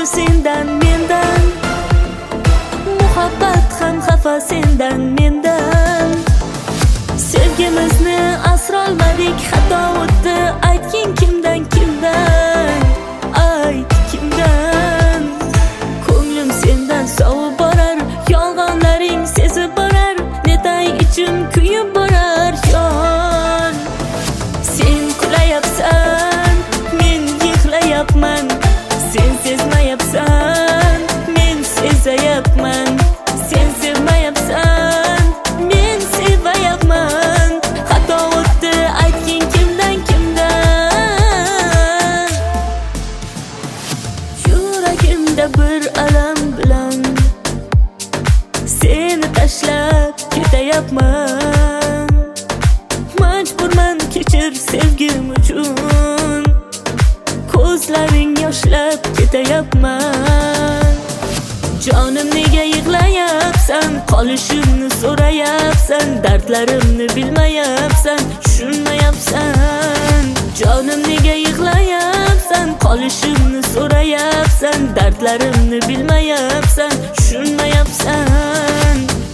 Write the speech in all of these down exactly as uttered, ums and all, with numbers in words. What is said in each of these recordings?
sendan mendan, muhabbat ham xafa sendan mendan. Sevgimizni asrolmadik, xato o'tdi. Aytgin kimdan kimdan, ayt kimdan. Ko'nglim sendan sovib borar, yolg'onlaring sezib borar. Netay ichim kuyib borar yon. Sen kulayapsan, men yig'layapman. Sen sezmayapsan, men sezayapman. Sen sevmayapsan, men sevayapman. Xato o'tdi, aytgin kimdan kimdan. Yuragimda bir alam bilan seni tashlab ketayapman. Majburman, kechir sevgim uchun. Ko'zlaring yoshlab ketayapman. Jonim nega yig'layapsan, qolishimni so'rayapsan. Dardlarimni bilmayapsan, tushunmayapsan. Jonim nega yig'layapsan, qolishimni so'rayapsan. Dardlarimni bilmayapsan, tushunmayapsan.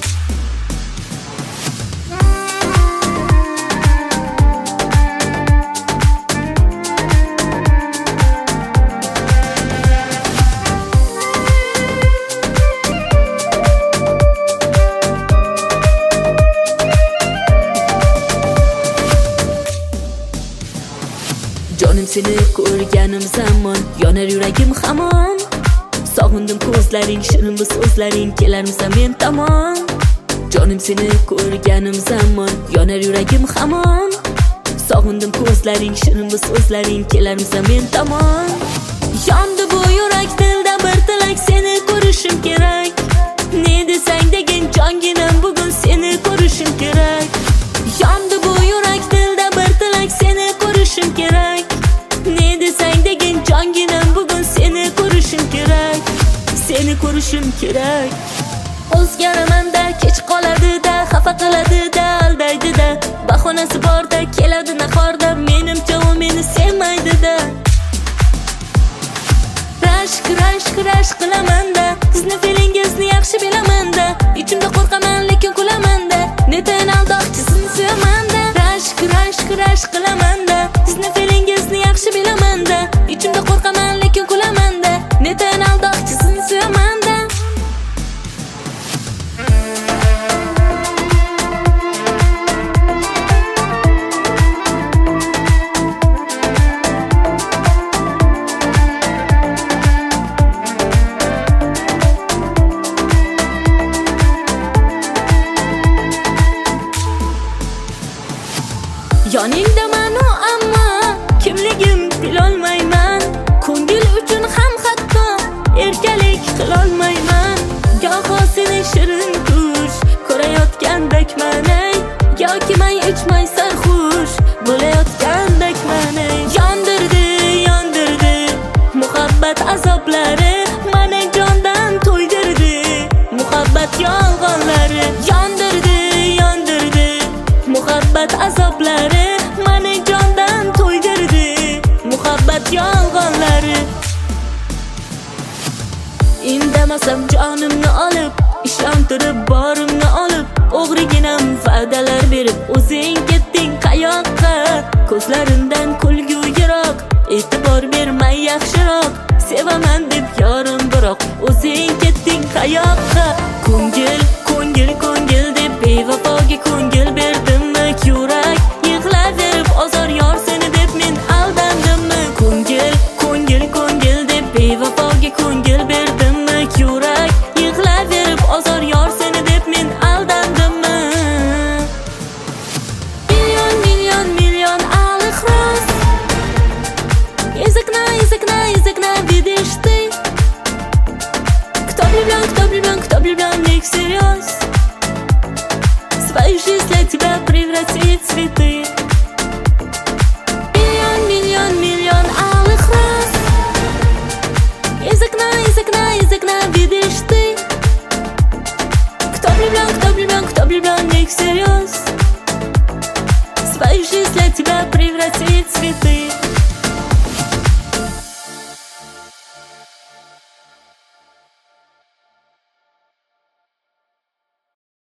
Jonim seni ko'rganim zamon, yonar yuragim hamon. Sog'indim ko'zlaring, shirin bu so'zlaring, kelarmisan men tomon. Jonim seni ko'rganim zamon, yonar yuragim hamon. Sog'indim ko'zlaring, shirin bu so'zlaring, kelarmisan men tomon. Yondi bu yurak, dildan bir tilak, seni ko'rishim kerak. Ne desang degin jonginam, bugun seni ko'rishim kerak. Yondi bu yurak, dildan bir tilak, seni ko'rishim kerak. Ne desang degin jonginam, bugun seni ko'rishim kerak. Seni ko'rishim kerak. O'zgaraman-da, kech qoladi-da, xafa qiladi-da, aldaydi-da. Bahonasi bor-da, keladi nahorda, menimcha u meni sevmaydi-da. Rashk, rashk, rashk qilaman-da, sizni feelingizni yaxshi bilaman-da. Ichimda qo'rqaman, lekin kulaman-da, netayin aldoqchi sizni sevaman-da. Rashk, rashk, rashk qilaman-da, sizni feelingizni yaxshi bilaman-da. Ichimda qo'rqaman, lekin kulaman-da, netayin aldoqchi sizni sevaman-da. Yoningdaman u ammo kimligim bilolmayman. Ko'ngil uchun ham hatto erkalik qilolmayman. Goho seni shirin tush ko'rayotgandakman, ey. Yoki may ichmay sarxush bo'layotgandakman, ey. Yondirdi, yondirdi muhabbat azoblari, mani jondan to'ydirdi muhabbat yolg'onlari. Yondirdi, yondirdi muhabbat azoblari, mani jondan to'ydirdi muhabbat yolg'onlari. Indamasam jonimni olib, ishontirib borimni olib, o'g'riginam va'dalar berib, o'zing ketding qayoqqa? Ko'zlarimdan kulgu yiroq, e'tibor bermay yaxshiroq. Sevaman deb yorim biroq, o'zing ketding qayoqqa? Ko'ngil, ko'ngil, ko'ngil deb bevafoga ko'ngil berdimmi? Yurak yig'laverib ozor, yor seni deb men aldandimmi? Ko'ngil, ko'ngil, ko'ngil deb bevafoga ko'ngil berdimmi? Yurak yig'laverib ozor, yor seni deb men aldandimmi? Million, million, million алых роз. Из окна, из окна, из окна видишь ты. Кто влюблен, кто влюблен, кто влюблен не всерьез. Свою жизнь для тебя превратить в цветы. Миллион, миллион, миллион алых роз. Из окна, из окна, из окна видишь ты. Кто влюблен, кто влюблен, кто влюблен не всерьез. Свою жизнь для тебя превратить в цветы.